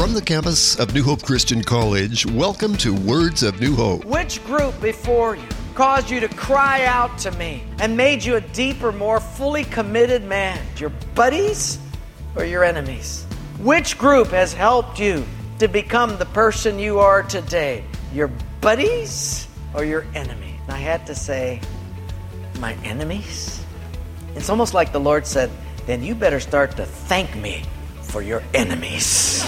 From the campus of New Hope Christian College, welcome to Words of New Hope. Which group before you caused you to cry out to me and made you a deeper, more fully committed man? Your buddies or your enemies? Which group has helped you to become the person you are today? Your buddies or your enemies? And I had to say, my enemies? It's almost like the Lord said, then you better start to thank me for your enemies.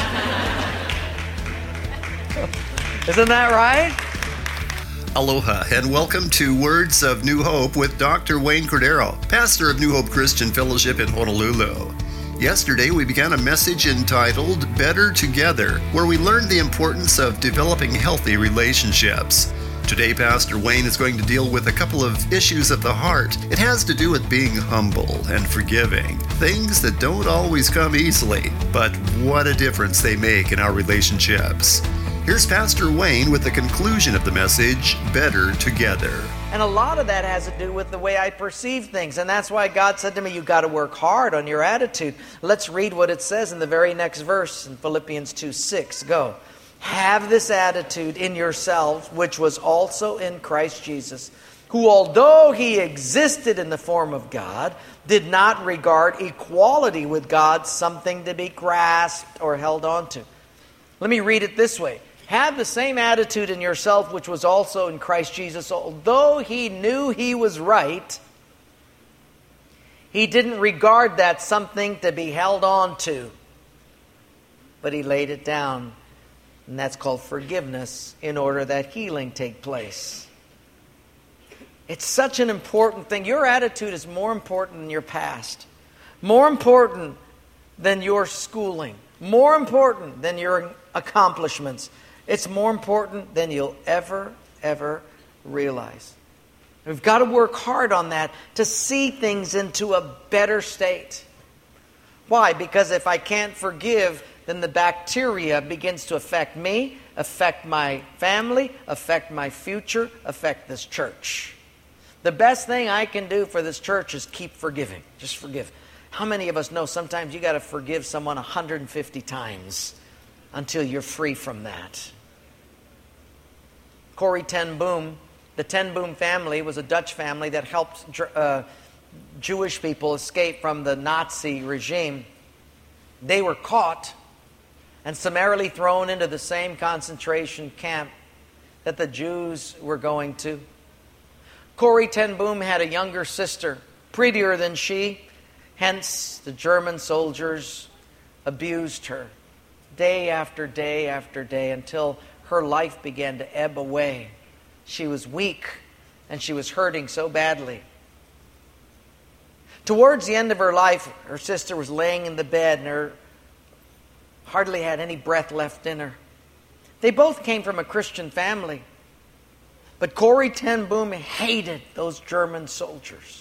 Isn't that right? Aloha and welcome to Words of New Hope with Dr. Wayne Cordero, pastor of New Hope Christian Fellowship in Honolulu. Yesterday we began a message entitled Better Together, where we learned the importance of developing healthy relationships. Today, Pastor Wayne is going to deal with a couple of issues of the heart. It has to do with being humble and forgiving, things that don't always come easily, but what a difference they make in our relationships. Here's Pastor Wayne with the conclusion of the message, Better Together. And a lot of that has to do with the way I perceive things. And that's why God said to me, you've got to work hard on your attitude. Let's read what it says in the very next verse in Philippians 2:6. Go. Have this attitude in yourselves, which was also in Christ Jesus, who, although he existed in the form of God, did not regard equality with God something to be grasped or held on to. Let me read it this way. Have the same attitude in yourself, which was also in Christ Jesus. Although he knew he was right, he didn't regard that something to be held on to, but he laid it down. And that's called forgiveness in order that healing take place. It's such an important thing. Your attitude is more important than your past. More important than your schooling. More important than your accomplishments. It's more important than you'll ever realize. We've got to work hard on that to see things into a better state. Why? Because if I can't forgive, then the bacteria begins to affect me, affect my family, affect my future, affect this church. The best thing I can do for this church is keep forgiving. Just forgive. How many of us know sometimes you got to forgive someone 150 times until you're free from that? Corrie ten Boom, the ten Boom family was a Dutch family that helped Jewish people escape from the Nazi regime. They were caught and summarily thrown into the same concentration camp that the Jews were going to. Corrie ten Boom had a younger sister, prettier than she. Hence, the German soldiers abused her day after day after day until her life began to ebb away. She was weak and she was hurting so badly. Towards the end of her life, her sister was laying in the bed and her hardly had any breath left in her. They both came from a Christian family. But Corrie ten Boom hated those German soldiers.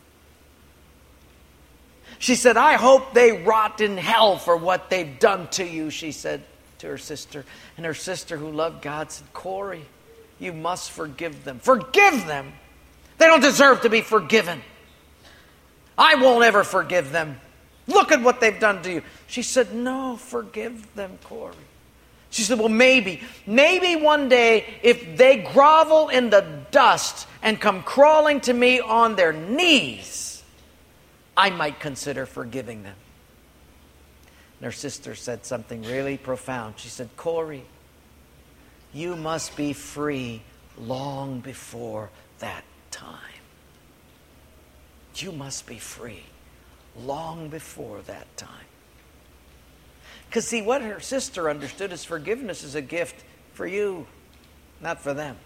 She said, I hope they rot in hell for what they've done to you, she said to her sister. And her sister, who loved God, said, Corrie, you must forgive them. Forgive them! They don't deserve to be forgiven. I won't ever forgive them. Look at what they've done to you. She said, no, forgive them, Corrie. She said, well, maybe one day if they grovel in the dust and come crawling to me on their knees, I might consider forgiving them. And her sister said something really profound. She said, Corrie, you must be free long before that time. You must be free long before that time. Because see, what her sister understood is forgiveness is a gift for you, not for them.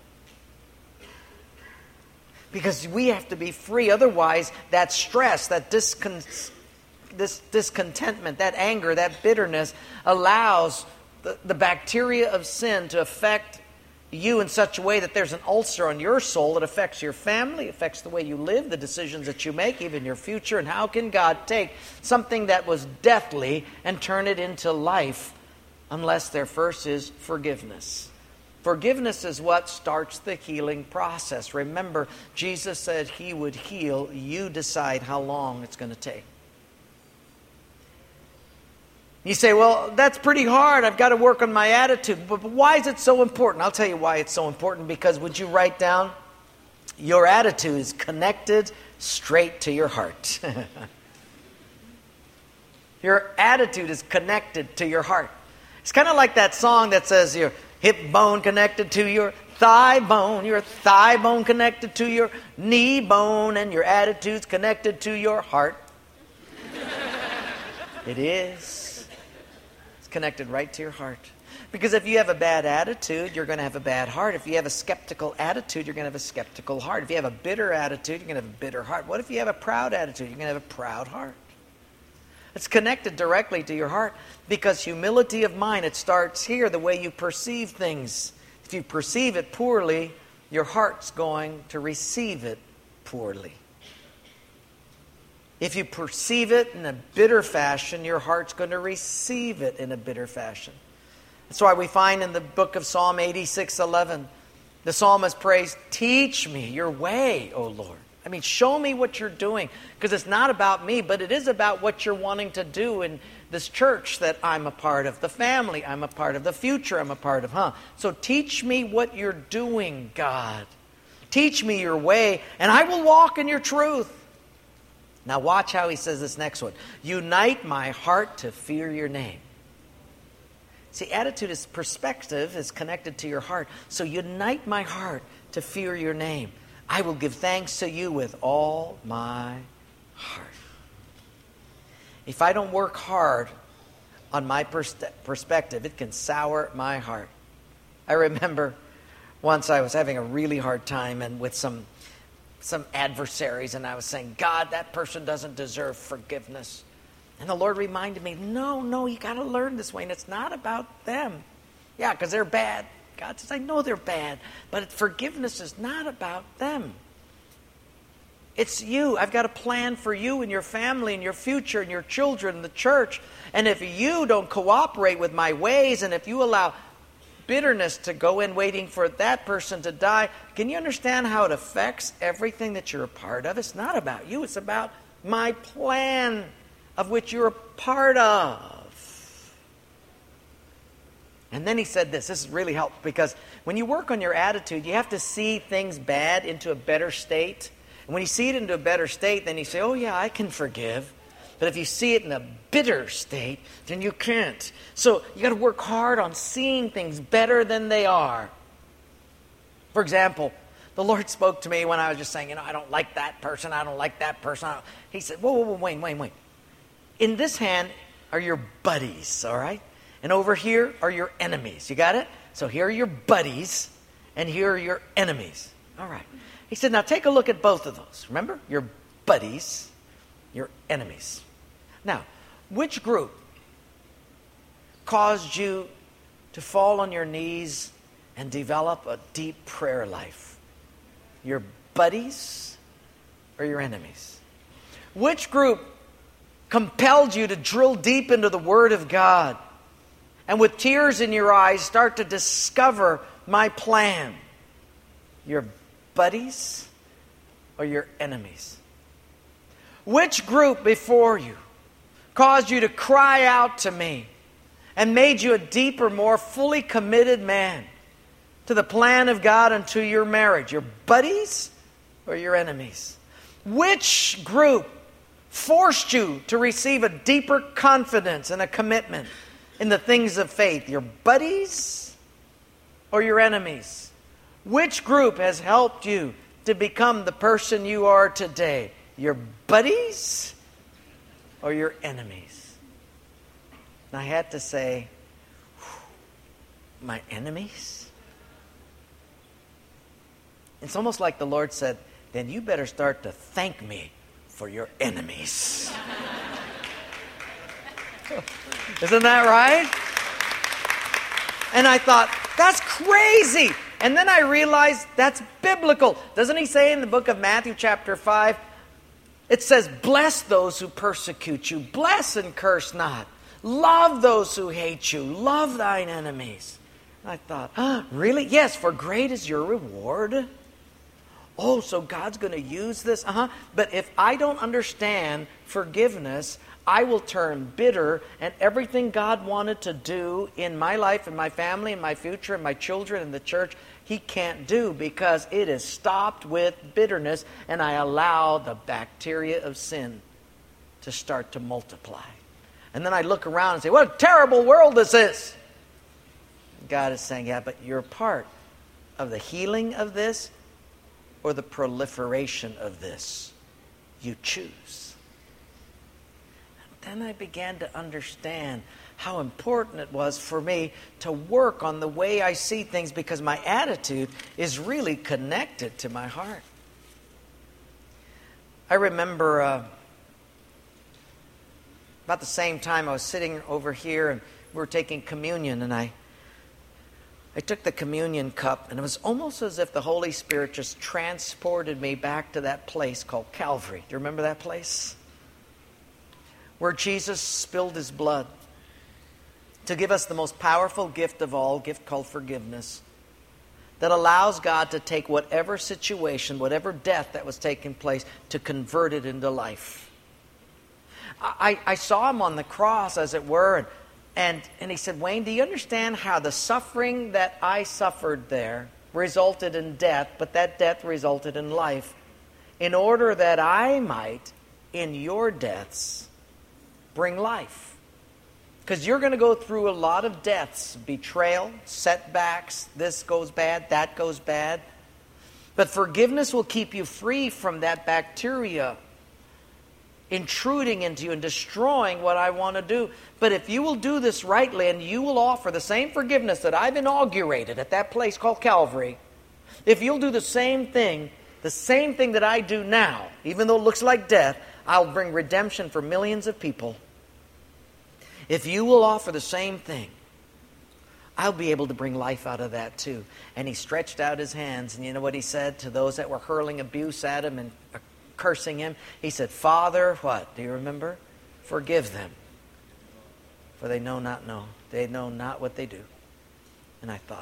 Because we have to be free. Otherwise, that stress, that discontentment, that anger, that bitterness allows the bacteria of sin to affect you in such a way that there's an ulcer on your soul that affects your family, affects the way you live, the decisions that you make, even your future. And how can God take something that was deathly and turn it into life unless there first is forgiveness? Forgiveness is what starts the healing process. Remember, Jesus said he would heal. You decide how long it's going to take. You say, well, that's pretty hard. I've got to work on my attitude. But why is it so important? I'll tell you why it's so important. Because would you write down, your attitude is connected straight to your heart. Your attitude is connected to your heart. It's kind of like that song that says your hip bone connected to your thigh bone connected to your knee bone, and your attitude's connected to your heart. It is. Connected right to your heart. Because if you have a bad attitude, you're going to have a bad heart. If you have a skeptical attitude, you're going to have a skeptical heart. If you have a bitter attitude, you're going to have a bitter heart. What if you have a proud attitude? You're going to have a proud heart. It's connected directly to your heart, because humility of mind, it starts here, the way you perceive things. If you perceive it poorly, your heart's going to receive it poorly. If you perceive it in a bitter fashion, your heart's going to receive it in a bitter fashion. That's why we find in the book of Psalm 86:11, the psalmist prays, teach me your way, O Lord. I mean, show me what you're doing. Because it's not about me, but it is about what you're wanting to do in this church that I'm a part of, the family I'm a part of, the future I'm a part of. So teach me what you're doing, God. Teach me your way, and I will walk in your truth. Now watch how he says this next one. Unite my heart to fear your name. See, attitude is perspective, is connected to your heart. So unite my heart to fear your name. I will give thanks to you with all my heart. If I don't work hard on my perspective, it can sour my heart. I remember once I was having a really hard time and with some adversaries, and I was saying, God, that person doesn't deserve forgiveness. And the Lord reminded me, no, you got to learn this way, and it's not about them. Yeah, because they're bad. God says, I know they're bad, but forgiveness is not about them. It's you. I've got a plan for you and your family and your future and your children and the church. And if you don't cooperate with my ways, and if you allow bitterness to go in waiting for that person to die, can you understand how it affects everything that you're a part of? It's not about you. It's about my plan of which you're a part of. And then he said this has really helped, because when you work on your attitude, you have to see things bad into a better state. And when you see it into a better state, then you say, oh yeah, I can forgive. But if you see it in a bitter state, then you can't. So you got to work hard on seeing things better than they are. For example, the Lord spoke to me when I was just saying, I don't like that person, I don't like that person. He said, whoa, wait. In this hand are your buddies, all right? And over here are your enemies. You got it? So here are your buddies, and here are your enemies. All right. He said, now take a look at both of those. Remember? Your buddies, your enemies. Now, which group caused you to fall on your knees and develop a deep prayer life? Your buddies or your enemies? Which group compelled you to drill deep into the Word of God and with tears in your eyes start to discover my plan? Your buddies or your enemies? Which group before you caused you to cry out to me and made you a deeper, more fully committed man to the plan of God and to your marriage? Your buddies or your enemies? Which group forced you to receive a deeper confidence and a commitment in the things of faith? Your buddies or your enemies? Which group has helped you to become the person you are today? Your buddies or your enemies? And I had to say, my enemies? It's almost like the Lord said, then you better start to thank me for your enemies. Isn't that right? And I thought, that's crazy. And then I realized that's biblical. Doesn't he say in the book of Matthew chapter 5, it says, bless those who persecute you. Bless and curse not. Love those who hate you. Love thine enemies. And I thought, really? Yes, for great is your reward. Oh, so God's going to use this? But if I don't understand forgiveness, I will turn bitter, and everything God wanted to do in my life and my family and my future and my children and the church, He can't do because it is stopped with bitterness, and I allow the bacteria of sin to start to multiply. And then I look around and say, what a terrible world this is. God is saying, yeah, but you're part of the healing of this or the proliferation of this. You choose. And then I began to understand how important it was for me to work on the way I see things, because my attitude is really connected to my heart. I remember about the same time I was sitting over here and we were taking communion, and I took the communion cup, and it was almost as if the Holy Spirit just transported me back to that place called Calvary. Do you remember that place? Where Jesus spilled His blood to give us the most powerful gift of all, a gift called forgiveness, that allows God to take whatever situation, whatever death that was taking place, to convert it into life. I saw Him on the cross, as it were, and He said, Wayne, do you understand how the suffering that I suffered there resulted in death, but that death resulted in life, in order that I might, in your deaths, bring life? Because you're going to go through a lot of deaths, betrayal, setbacks, this goes bad, that goes bad. But forgiveness will keep you free from that bacteria intruding into you and destroying what I want to do. But if you will do this rightly, and you will offer the same forgiveness that I've inaugurated at that place called Calvary, if you'll do the same thing that I do now, even though it looks like death, I'll bring redemption for millions of people. If you will offer the same thing, I'll be able to bring life out of that too. And He stretched out His hands, and you know what He said to those that were hurling abuse at Him and cursing Him? He said, Father, what? Do you remember? Forgive them, for they know not what they do. And I thought,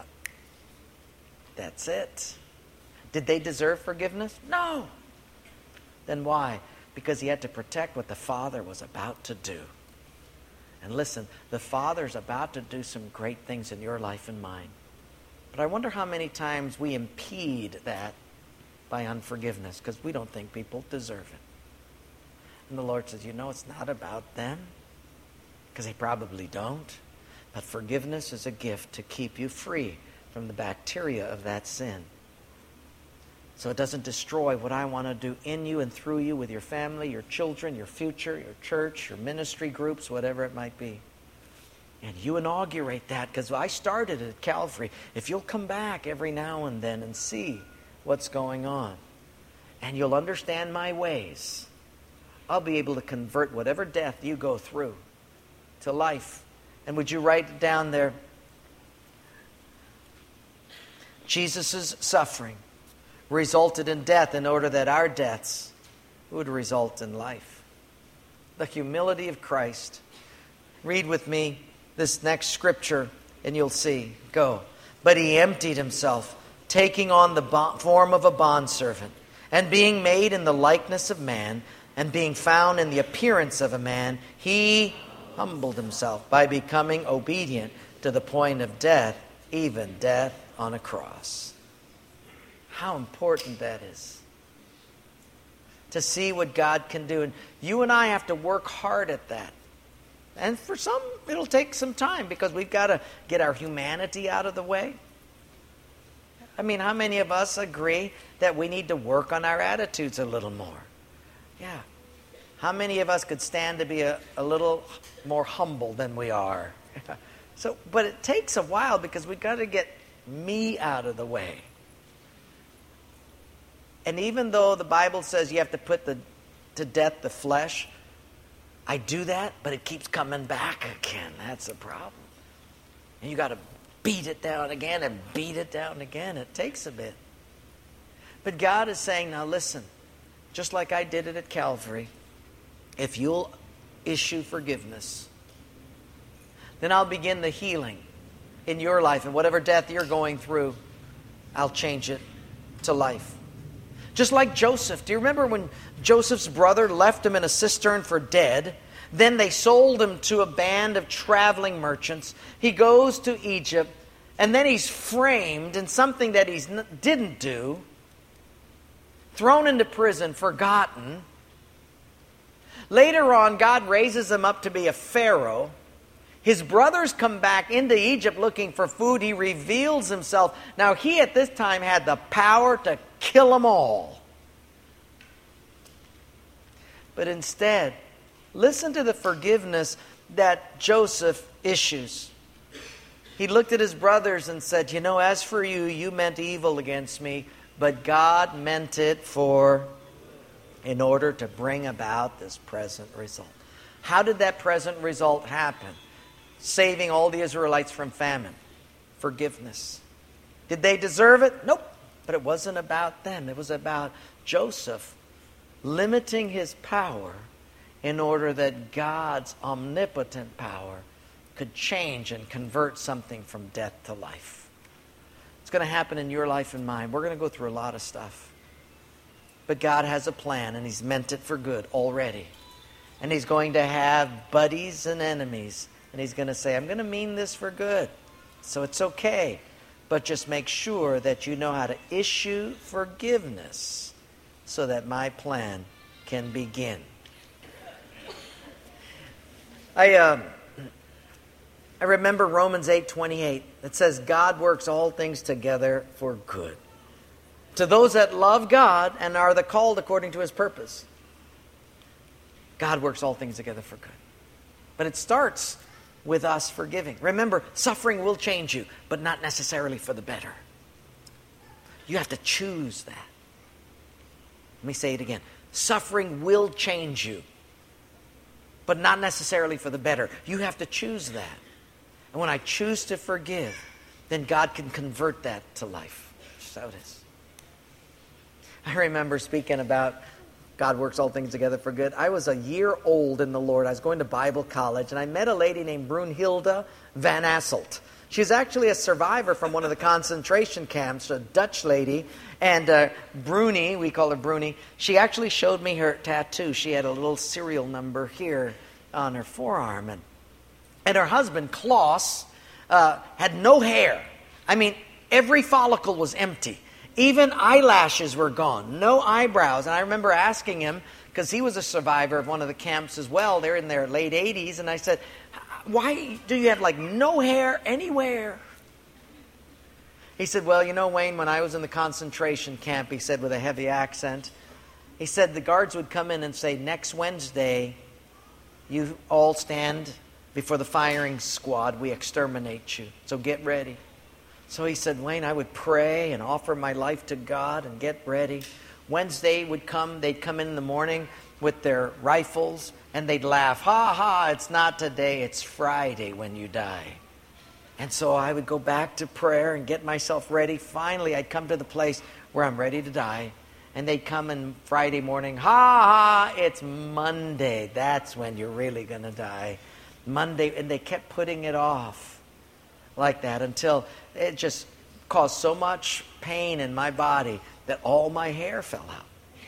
that's it. Did they deserve forgiveness? No. Then why? Because He had to protect what the Father was about to do. And listen, the Father's about to do some great things in your life and mine. But I wonder how many times we impede that by unforgiveness, because we don't think people deserve it. And the Lord says, it's not about them, because they probably don't. But forgiveness is a gift to keep you free from the bacteria of that sin, so it doesn't destroy what I want to do in you and through you, with your family, your children, your future, your church, your ministry groups, whatever it might be. And you inaugurate that, because I started at Calvary. If you'll come back every now and then and see what's going on, and you'll understand my ways, I'll be able to convert whatever death you go through to life. And would you write it down there? Jesus' suffering resulted in death in order that our deaths would result in life. The humility of Christ. Read with me this next scripture and you'll see. Go. But He emptied Himself, taking on the form of a bondservant, and being made in the likeness of man, and being found in the appearance of a man, He humbled Himself by becoming obedient to the point of death, even death on a cross. How important that is, to see what God can do. And you and I have to work hard at that. And for some, it'll take some time, because we've got to get our humanity out of the way. I mean, how many of us agree that we need to work on our attitudes a little more? Yeah. How many of us could stand to be a little more humble than we are? But it takes a while, because we've got to get me out of the way. And even though the Bible says you have to put to death the flesh, I do that, but it keeps coming back again. That's a problem. And you got to beat it down again and beat it down again. It takes a bit. But God is saying, now listen, just like I did it at Calvary, if you'll issue forgiveness, then I'll begin the healing in your life, and whatever death you're going through, I'll change it to life. Just like Joseph. Do you remember when Joseph's brother left him in a cistern for dead? Then they sold him to a band of traveling merchants. He goes to Egypt, and then he's framed in something that he didn't do, thrown into prison, forgotten. Later on, God raises him up to be a pharaoh. His brothers come back into Egypt looking for food. He reveals himself. Now, he at this time had the power to kill them all. But instead, listen to the forgiveness that Joseph issues. He looked at his brothers and said, you know, as for you, you meant evil against me, but God meant it in order to bring about this present result. How did that present result happen? Saving all the Israelites from famine. Forgiveness. Did they deserve it? Nope. But it wasn't about them. It was about Joseph limiting his power in order that God's omnipotent power could change and convert something from death to life. It's going to happen in your life and mine. We're going to go through a lot of stuff. But God has a plan, and He's meant it for good already. And He's going to have buddies and enemies. And He's going to say, I'm going to mean this for good. So it's okay. But just make sure that you know how to issue forgiveness so that my plan can begin. I remember Romans 8:28. It says, God works all things together for good, to those that love God and are the called according to His purpose. God works all things together for good. But it starts with us forgiving. Remember, suffering will change you, but not necessarily for the better. You have to choose that. Let me say it again. Suffering will change you, but not necessarily for the better. You have to choose that. And when I choose to forgive, then God can convert that to life. That's how it is. I remember speaking about God works all things together for good. I was a year old in the Lord. I was going to Bible college, and I met a lady named Brunhilde van Asselt. She was actually a survivor from one of the concentration camps, a Dutch lady. And Bruni, we call her Bruni, she actually showed me her tattoo. She had a little serial number here on her forearm. And her husband, Klaus, had no hair. I mean, every follicle was empty. Even eyelashes were gone. No eyebrows. And I remember asking him, because he was a survivor of one of the camps as well. They're in their late 80s. And I said, why do you have like no hair anywhere? He said, well, you know, Wayne, when I was in the concentration camp, he said with a heavy accent, he said the guards would come in and say, next Wednesday, you all stand before the firing squad. We exterminate you. So get ready. So he said, Wayne, I would pray and offer my life to God and get ready. Wednesday would come. They'd come in the morning with their rifles, and they'd laugh. Ha, ha, it's not today. It's Friday when you die. And so I would go back to prayer and get myself ready. Finally, I'd come to the place where I'm ready to die. And they'd come in Friday morning. Ha, ha, it's Monday. That's when you're really going to die. Monday. And they kept putting it off like that until it just caused so much pain in my body that all my hair fell out.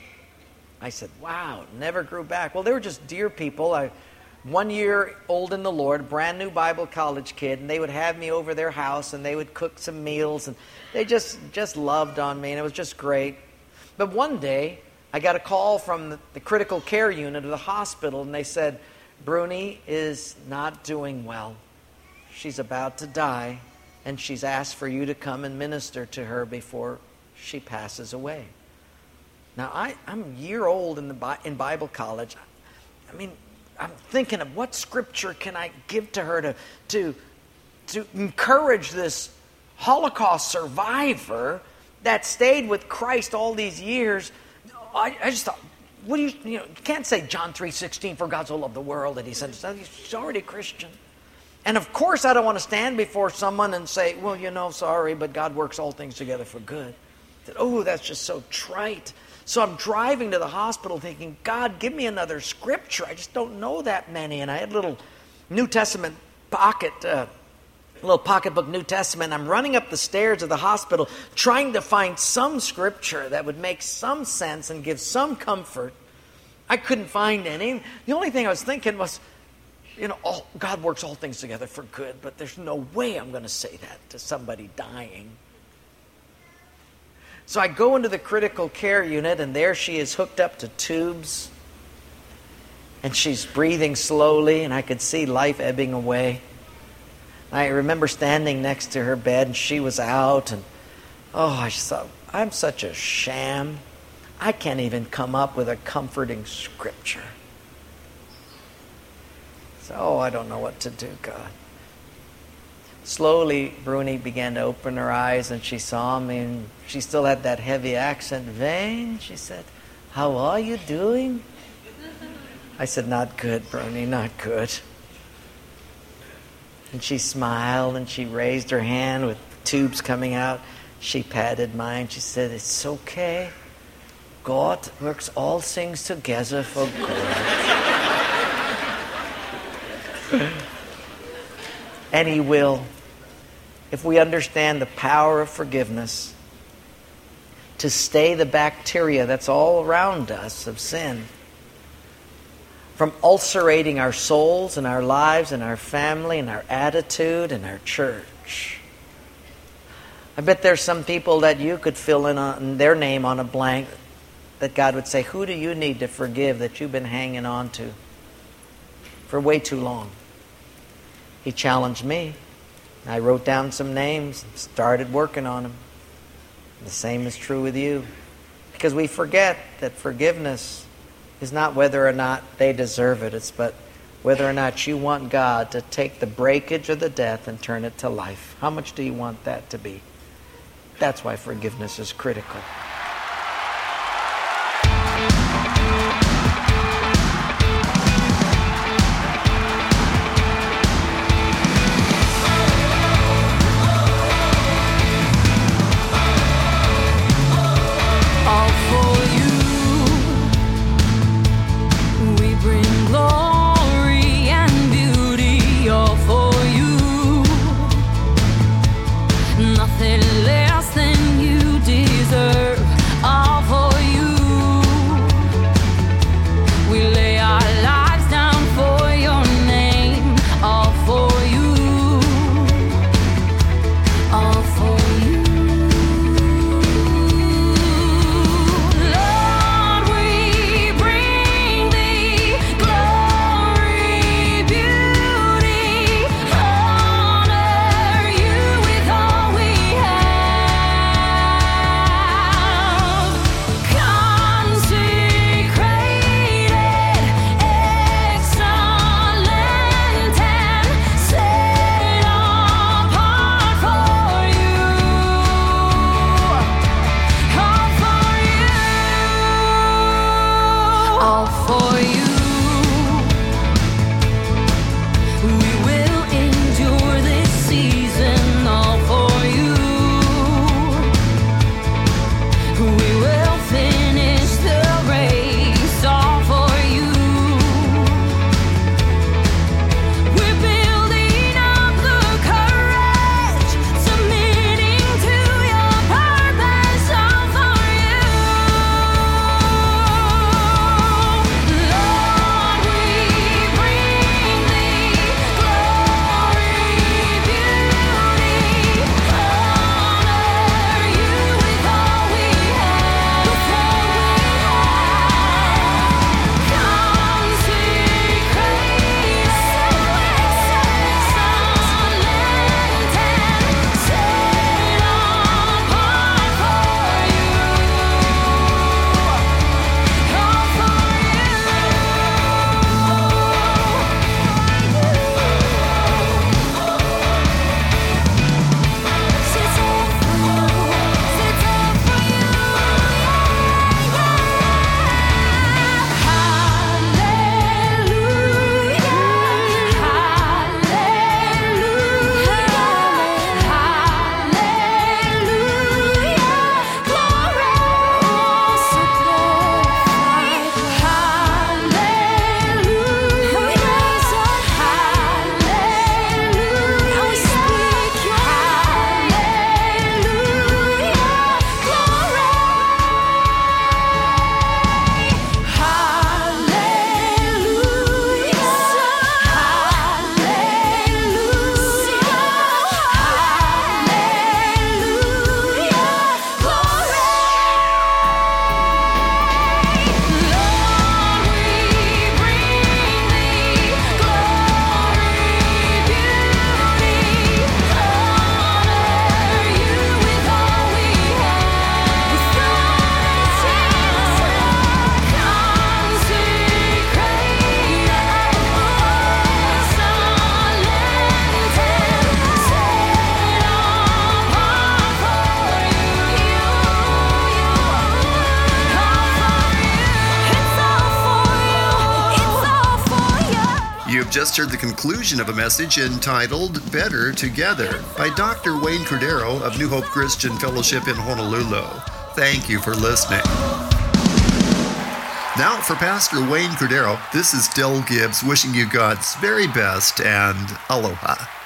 I said, wow, never grew back. Well, they were just dear people. 1 year old in the Lord, brand new Bible college kid, and they would have me over their house, and they would cook some meals, and they just loved on me, and it was just great. But one day, I got a call from the critical care unit of the hospital, and they said, Bruni is not doing well. She's about to die, and she's asked for you to come and minister to her before she passes away. Now, I'm a year old in Bible college. I mean, I'm thinking of what scripture can I give to her to encourage this Holocaust survivor that stayed with Christ all these years. I just thought, what do you can't say John 3:16, for God so loved the world that He sent His Son. He's already a Christian. And of course, I don't want to stand before someone and say, well, sorry, but God works all things together for good. That, oh, that's just so trite. So I'm driving to the hospital thinking, God, give me another scripture. I just don't know that many. And I had a little New Testament little pocketbook New Testament. I'm running up the stairs of the hospital trying to find some scripture that would make some sense and give some comfort. I couldn't find any. The only thing I was thinking was, God works all things together for good, but there's no way I'm going to say that to somebody dying. So I go into the critical care unit, and there she is hooked up to tubes. And she's breathing slowly, and I could see life ebbing away. I remember standing next to her bed, and she was out, and I just thought, I'm such a sham. I can't even come up with a comforting scripture. So, I don't know what to do, God. Slowly, Bruni began to open her eyes, and she saw me, and she still had that heavy accent. Wayne, she said, how are you doing? I said, not good, Bruni, not good. And she smiled, and she raised her hand with tubes coming out. She patted mine. She said, it's okay. God works all things together for good. And He will. If we understand the power of forgiveness, to stay the bacteria that's all around us of sin from ulcerating our souls and our lives and our family and our attitude and our church. I bet there's some people that you could fill in on their name on a blank that God would say, who do you need to forgive that you've been hanging on to for way too long? He challenged me. I wrote down some names and started working on them. The same is true with you. Because we forget that forgiveness is not whether or not they deserve it. It's but whether or not you want God to take the breakage or the death and turn it to life. How much do you want that to be? That's why forgiveness is critical. Nothing less than you deserve. have just heard the conclusion of a message entitled Better Together by Dr. Wayne Cordeiro of New Hope Christian Fellowship in Honolulu. Thank you for listening. Now, for Pastor Wayne Cordeiro, this is Del Gibbs wishing you God's very best and aloha.